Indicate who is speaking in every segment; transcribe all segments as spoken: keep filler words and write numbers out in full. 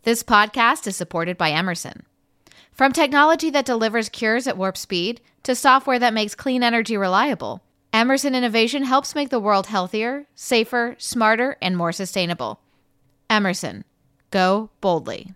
Speaker 1: This podcast is supported by Emerson. From technology that delivers cures at warp speed to software that makes clean energy reliable, Emerson Innovation helps make the world healthier, safer, smarter, and more sustainable. Emerson. Go boldly.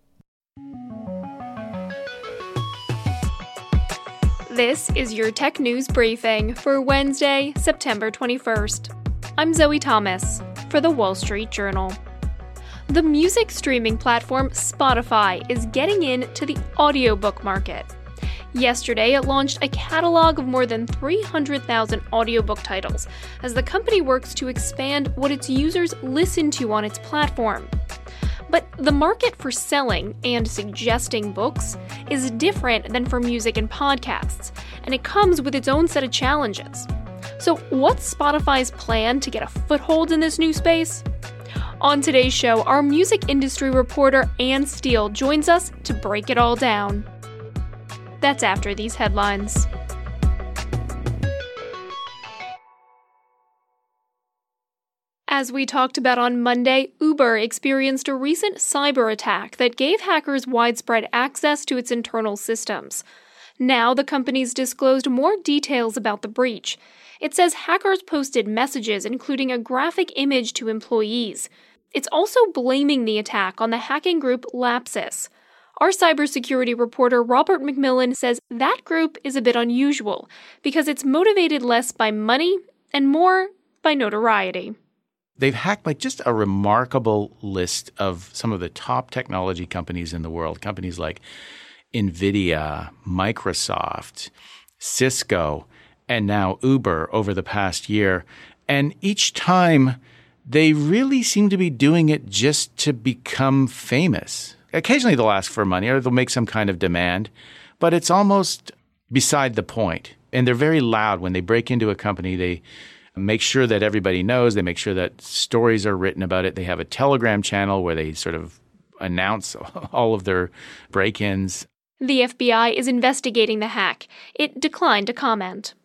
Speaker 2: This is your Tech News Briefing for Wednesday, September twenty-first. I'm Zoe Thomas for The Wall Street Journal. The music streaming platform Spotify is getting into the audiobook market. Yesterday, it launched a catalog of more than three hundred thousand audiobook titles as the company works to expand what its users listen to on its platform. But the market for selling and suggesting books is different than for music and podcasts, and it comes with its own set of challenges. So what's Spotify's plan to get a foothold in this new space? On today's show, our music industry reporter Ann Steele joins us to break it all down. That's after these headlines. As we talked about on Monday, Uber experienced a recent cyber attack that gave hackers widespread access to its internal systems. Now, the company's disclosed more details about the breach. It says hackers posted messages including a graphic image to employees. It's also blaming the attack on the hacking group Lapsus. Our cybersecurity reporter Robert McMillan says that group is a bit unusual because it's motivated less by money and more by notoriety.
Speaker 3: They've hacked like just a remarkable list of some of the top technology companies in the world, companies like NVIDIA, Microsoft, Cisco, and now Uber over the past year. And each time, they really seem to be doing it just to become famous. Occasionally they'll ask for money or they'll make some kind of demand, but it's almost beside the point. And they're very loud when they break into a company. They make sure that everybody knows. They make sure that stories are written about it. They have a Telegram channel where they sort of announce all of their break-ins.
Speaker 2: The F B I is investigating the hack. It declined to comment.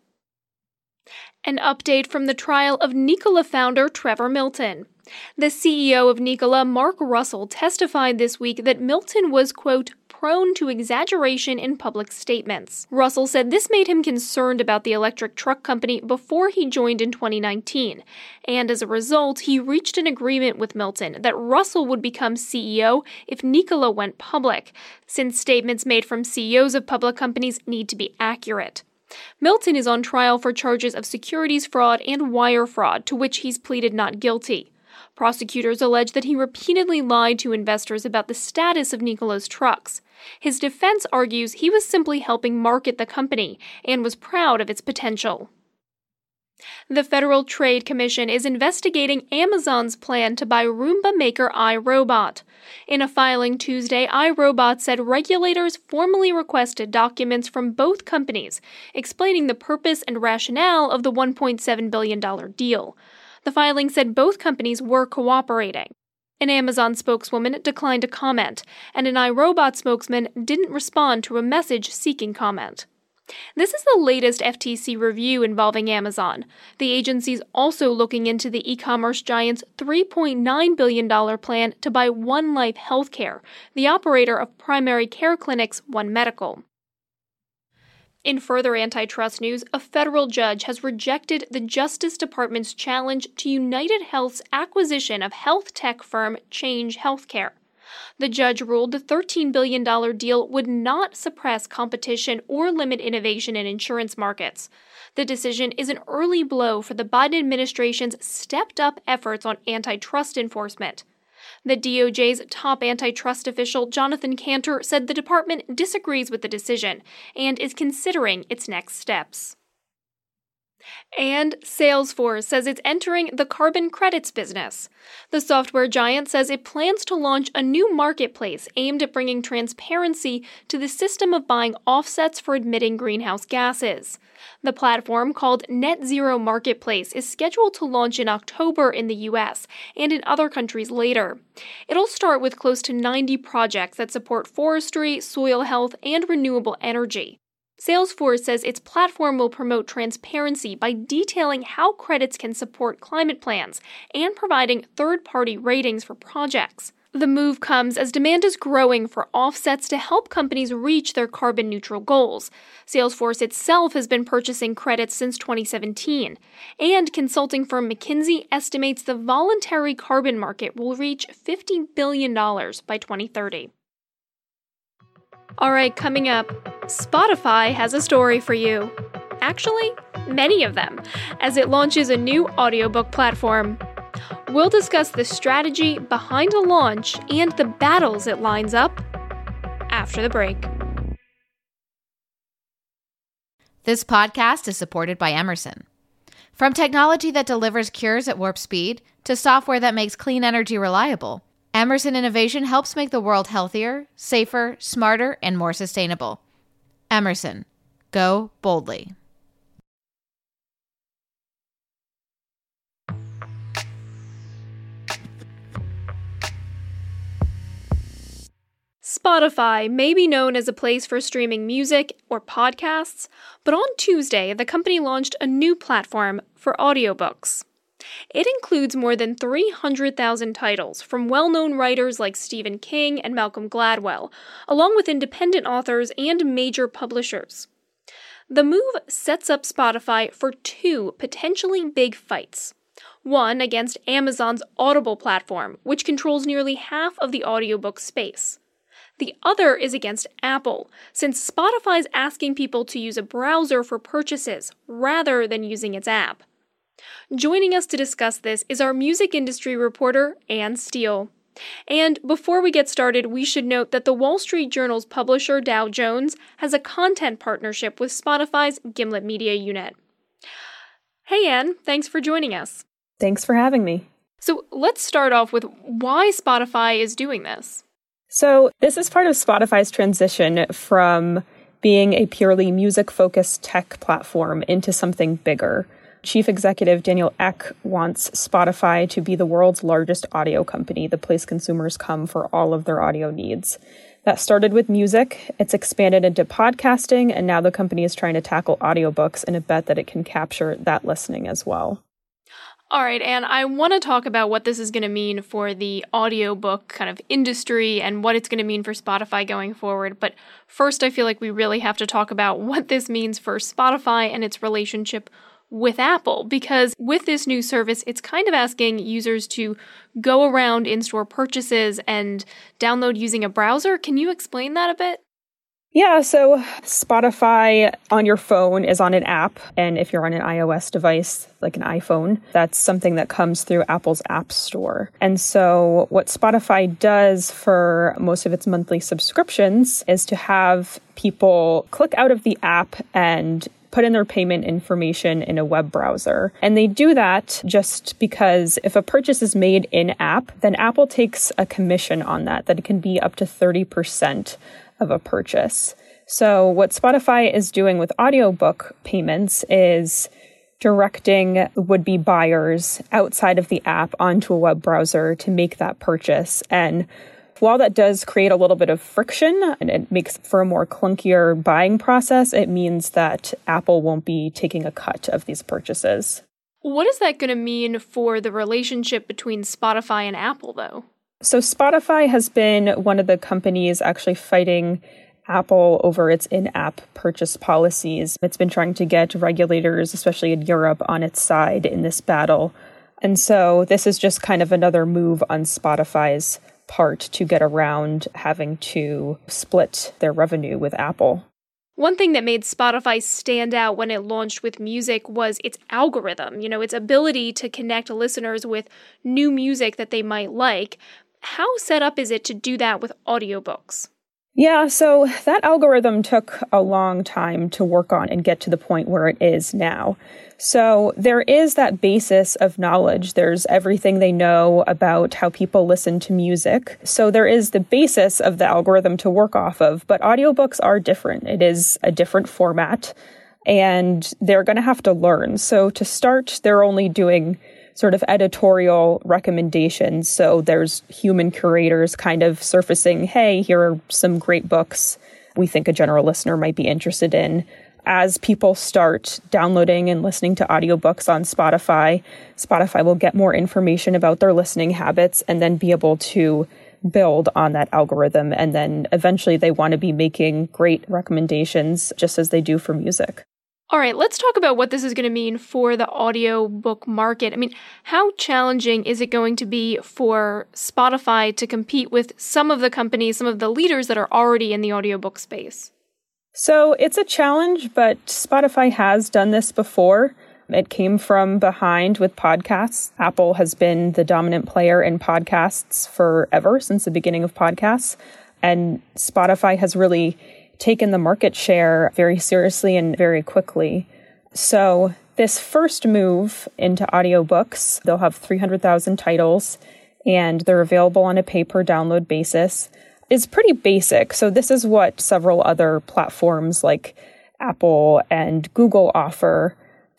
Speaker 2: An update from the trial of Nikola founder Trevor Milton. The C E O of Nikola, Mark Russell, testified this week that Milton was, quote, prone to exaggeration in public statements. Russell said this made him concerned about the electric truck company before he joined in twenty nineteen, and as a result, he reached an agreement with Milton that Russell would become C E O if Nikola went public, since statements made from C E Os of public companies need to be accurate. Milton is on trial for charges of securities fraud and wire fraud, to which he's pleaded not guilty. Prosecutors allege that he repeatedly lied to investors about the status of Nikola's trucks. His defense argues he was simply helping market the company and was proud of its potential. The Federal Trade Commission is investigating Amazon's plan to buy Roomba maker iRobot. In a filing Tuesday, iRobot said regulators formally requested documents from both companies explaining the purpose and rationale of the one point seven billion dollars deal. The filing said both companies were cooperating. An Amazon spokeswoman declined to comment, and an iRobot spokesman didn't respond to a message seeking comment. This is the latest F T C review involving Amazon. The agency's also looking into the e-commerce giant's three point nine billion dollars plan to buy One Life Healthcare, the operator of primary care clinics One Medical. In further antitrust news, a federal judge has rejected the Justice Department's challenge to United Health's acquisition of health tech firm Change Healthcare. The judge ruled the thirteen billion dollars deal would not suppress competition or limit innovation in insurance markets. The decision is an early blow for the Biden administration's stepped-up efforts on antitrust enforcement. The D O J's top antitrust official, Jonathan Cantor, said the department disagrees with the decision and is considering its next steps. And Salesforce says it's entering the carbon credits business. The software giant says it plans to launch a new marketplace aimed at bringing transparency to the system of buying offsets for emitting greenhouse gases. The platform, called Net Zero Marketplace, is scheduled to launch in October in the U S and in other countries later. It'll start with close to ninety projects that support forestry, soil health, and renewable energy. Salesforce says its platform will promote transparency by detailing how credits can support climate plans and providing third-party ratings for projects. The move comes as demand is growing for offsets to help companies reach their carbon neutral goals. Salesforce itself has been purchasing credits since twenty seventeen, and consulting firm McKinsey estimates the voluntary carbon market will reach fifty billion dollars by twenty thirty. All right, coming up, Spotify has a story for you. Actually, many of them, as it launches a new audiobook platform. We'll discuss the strategy behind a launch and the battles it lines up after the break.
Speaker 1: This podcast is supported by Emerson. From technology that delivers cures at warp speed to software that makes clean energy reliable, Emerson Innovation helps make the world healthier, safer, smarter, and more sustainable. Emerson. Go boldly.
Speaker 2: Spotify may be known as a place for streaming music or podcasts, but on Tuesday, the company launched a new platform for audiobooks. It includes more than three hundred thousand titles from well-known writers like Stephen King and Malcolm Gladwell, along with independent authors and major publishers. The move sets up Spotify for two potentially big fights. One against Amazon's Audible platform, which controls nearly half of the audiobook space. The other is against Apple, since Spotify is asking people to use a browser for purchases rather than using its app. Joining us to discuss this is our music industry reporter, Anne Steele. And before we get started, we should note that the Wall Street Journal's publisher, Dow Jones, has a content partnership with Spotify's Gimlet Media unit. Hey, Anne, thanks for joining us.
Speaker 4: Thanks for having me.
Speaker 2: So let's start off with why Spotify is doing this.
Speaker 4: So this is part of Spotify's transition from being a purely music-focused tech platform into something bigger. Chief Executive Daniel Ek wants Spotify to be the world's largest audio company, the place consumers come for all of their audio needs. That started with music, it's expanded into podcasting, and now the company is trying to tackle audiobooks in a bet that it can capture that listening as well.
Speaker 2: All right, and I want to talk about what this is going to mean for the audiobook kind of industry and what it's going to mean for Spotify going forward. But first, I feel like we really have to talk about what this means for Spotify and its relationship with Apple, because with this new service, it's kind of asking users to go around in-store purchases and download using a browser. Can you explain that a bit?
Speaker 4: Yeah, so Spotify on your phone is on an app, and if you're on an iOS device, like an iPhone, that's something that comes through Apple's App Store. And so what Spotify does for most of its monthly subscriptions is to have people click out of the app and put in their payment information in a web browser. And they do that just because if a purchase is made in-app, then Apple takes a commission on that, that it can be up to thirty percent of a purchase. So what Spotify is doing with audiobook payments is directing would-be buyers outside of the app onto a web browser to make that purchase. And while that does create a little bit of friction and it makes for a more clunkier buying process, it means that Apple won't be taking a cut of these purchases.
Speaker 2: What is that going to mean for the relationship between Spotify and Apple, though?
Speaker 4: So Spotify has been one of the companies actually fighting Apple over its in-app purchase policies. It's been trying to get regulators, especially in Europe, on its side in this battle. And so this is just kind of another move on Spotify's part to get around having to split their revenue with Apple.
Speaker 2: One thing that made Spotify stand out when it launched with music was its algorithm, you know, its ability to connect listeners with new music that they might like. How set up is it to do that with audiobooks?
Speaker 4: Yeah, so that algorithm took a long time to work on and get to the point where it is now. So there is that basis of knowledge. There's everything they know about how people listen to music. So there is the basis of the algorithm to work off of, but audiobooks are different. It is a different format, and they're going to have to learn. So to start, they're only doing sort of editorial recommendations. So there's human curators kind of surfacing, hey, here are some great books we think a general listener might be interested in. As people start downloading and listening to audiobooks on Spotify, Spotify will get more information about their listening habits and then be able to build on that algorithm. And then eventually they want to be making great recommendations just as they do for music.
Speaker 2: All right, let's talk about what this is going to mean for the audiobook market. I mean, how challenging is it going to be for Spotify to compete with some of the companies, some of the leaders that are already in the audiobook space?
Speaker 4: So it's a challenge, but Spotify has done this before. It came from behind with podcasts. Apple has been the dominant player in podcasts forever, since the beginning of podcasts. And Spotify has really taken the market share very seriously and very quickly. So this first move into audiobooks, they'll have three hundred thousand titles, and they're available on a pay-per-download basis, is pretty basic. So this is what several other platforms like Apple and Google offer.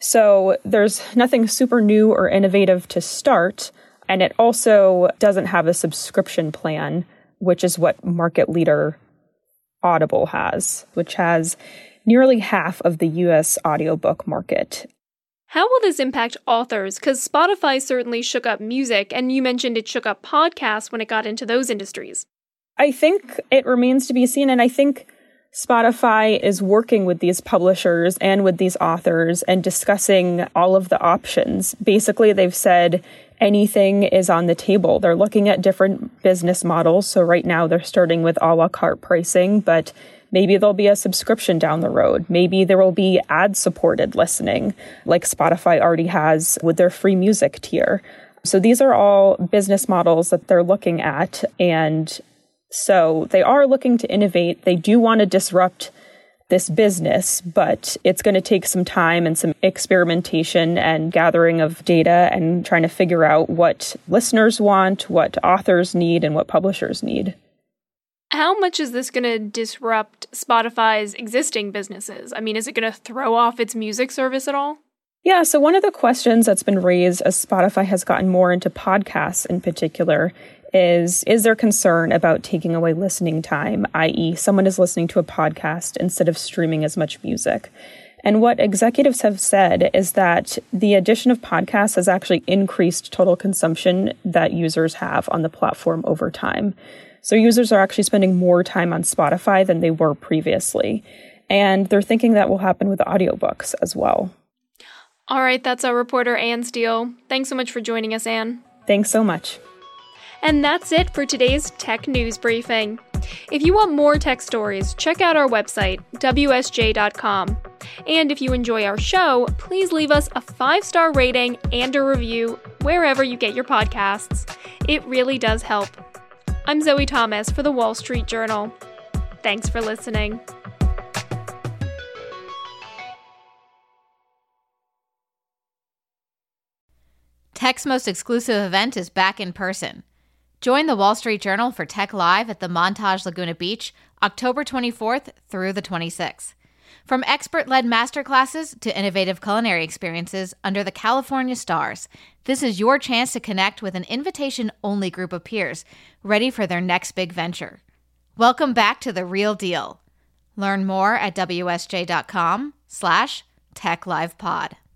Speaker 4: So there's nothing super new or innovative to start, and it also doesn't have a subscription plan, which is what market leader Audible has, which has nearly half of the U S audiobook market.
Speaker 2: How will this impact authors? Because Spotify certainly shook up music, and you mentioned it shook up podcasts when it got into those industries.
Speaker 4: I think it remains to be seen, and I think Spotify is working with these publishers and with these authors and discussing all of the options. Basically, they've said anything is on the table. They're looking at different business models. So right now they're starting with a la carte pricing, but maybe there'll be a subscription down the road. Maybe there will be ad-supported listening, like Spotify already has with their free music tier. So these are all business models that they're looking at. And so they are looking to innovate. They do want to disrupt this business, but it's going to take some time and some experimentation and gathering of data and trying to figure out what listeners want, what authors need, and what publishers need.
Speaker 2: How much is this going to disrupt Spotify's existing businesses? I mean, is it going to throw off its music service at all?
Speaker 4: Yeah, so one of the questions that's been raised as Spotify has gotten more into podcasts in particular is, is there concern about taking away listening time, that is someone is listening to a podcast instead of streaming as much music? And what executives have said is that the addition of podcasts has actually increased total consumption that users have on the platform over time. So users are actually spending more time on Spotify than they were previously. And they're thinking that will happen with audiobooks as well.
Speaker 2: All right, that's our reporter, Anne Steele. Thanks so much for joining us, Anne.
Speaker 4: Thanks so much.
Speaker 2: And that's it for today's Tech News Briefing. If you want more tech stories, check out our website, W S J dot com. And if you enjoy our show, please leave us a five-star rating and a review wherever you get your podcasts. It really does help. I'm Zoe Thomas for The Wall Street Journal. Thanks for listening.
Speaker 1: Tech's most exclusive event is back in person. Join the Wall Street Journal for Tech Live at the Montage Laguna Beach, October twenty-fourth through the twenty-sixth. From expert-led masterclasses to innovative culinary experiences under the California stars, this is your chance to connect with an invitation-only group of peers ready for their next big venture. Welcome back to The Real Deal. Learn more at W S J dot com slash Tech Live Pod.